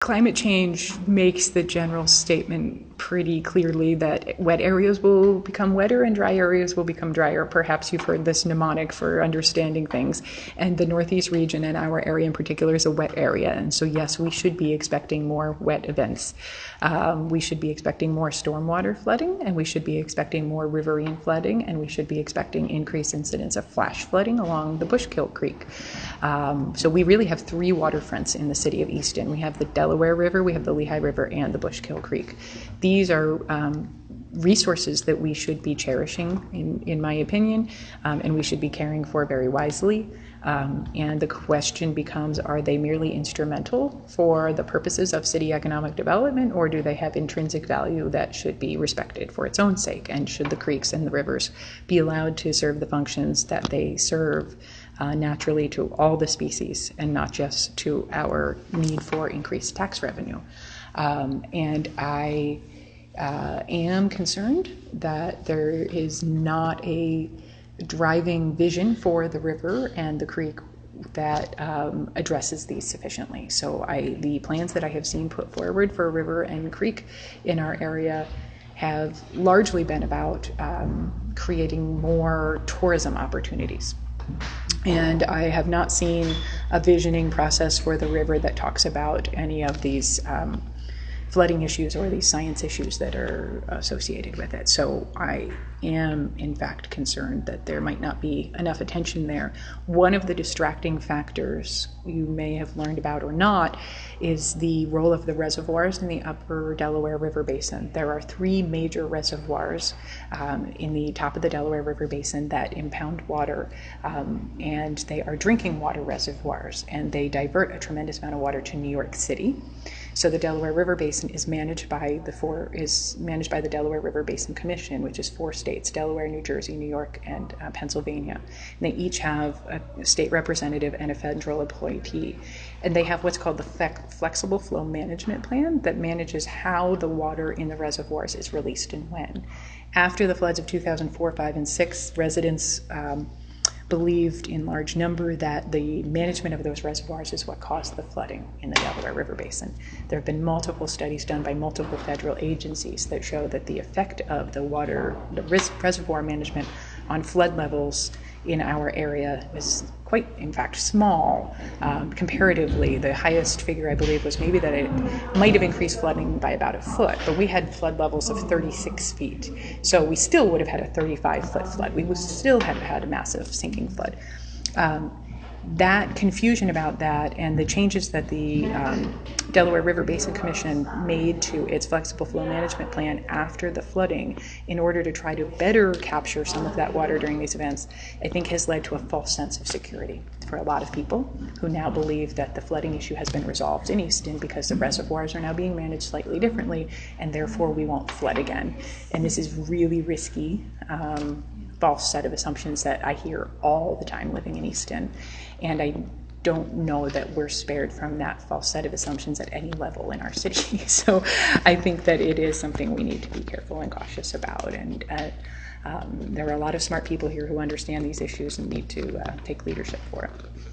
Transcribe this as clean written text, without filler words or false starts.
climate change makes the general statement pretty clearly that wet areas will become wetter and dry areas will become drier. Perhaps you've heard this mnemonic for understanding things. And the Northeast region, and our area in particular, is a wet area. And so, yes, we should be expecting more wet events. We should be expecting more stormwater flooding, and we should be expecting more riverine flooding, and we should be expecting increased incidence of flash flooding along the Bushkill Creek. So we really have three waterfronts in the city of Easton. We have the Delaware River, we have the Lehigh River, and the Bushkill Creek. These are resources that we should be cherishing, in my opinion, and we should be caring for very wisely. And the question becomes, are they merely instrumental for the purposes of city economic development, or do they have intrinsic value that should be respected for its own sake? And should the creeks and the rivers be allowed to serve the functions that they serve naturally to all the species and not just to our need for increased tax revenue? And I am concerned that there is not a driving vision for the river and the creek that addresses these sufficiently. So the plans that I have seen put forward for river and creek in our area have largely been about creating more tourism opportunities. And I have not seen a visioning process for the river that talks about any of these flooding issues or these science issues that are associated with it. So I am, in fact, concerned that there might not be enough attention there. One of the distracting factors you may have learned about or not is the role of the reservoirs in the upper Delaware River Basin. There are three major reservoirs in the top of the Delaware River Basin that impound water, and they are drinking water reservoirs, and they divert a tremendous amount of water to New York City. So the Delaware River Basin is managed by the Delaware River Basin Commission, which is 4 states: Delaware, New Jersey, New York, and Pennsylvania. And they each have a state representative and a federal appointee. And they have what's called the Flexible Flow Management Plan that manages how the water in the reservoirs is released and when. After the floods of 2004, 5, and 6, residents believed in large number that the management of those reservoirs is what caused the flooding in the Delaware River Basin. There have been multiple studies done by multiple federal agencies that show that the effect of the reservoir management on flood levels in our area is quite, in fact, small. Comparatively, the highest figure I believe was maybe that it might have increased flooding by about a foot, but we had flood levels of 36 feet. So we still would have had a 35-foot flood. We would still have had a massive sinking flood. That confusion about that and the changes that the Delaware River Basin Commission made to its flexible flow management plan after the flooding in order to try to better capture some of that water during these events, I think has led to a false sense of security for a lot of people who now believe that the flooding issue has been resolved in Easton because the reservoirs are now being managed slightly differently, and therefore we won't flood again. And this is really risky, false set of assumptions that I hear all the time living in Easton. And I don't know that we're spared from that false set of assumptions at any level in our city. So I think that it is something we need to be careful and cautious about. And there are a lot of smart people here who understand these issues and need to take leadership for it.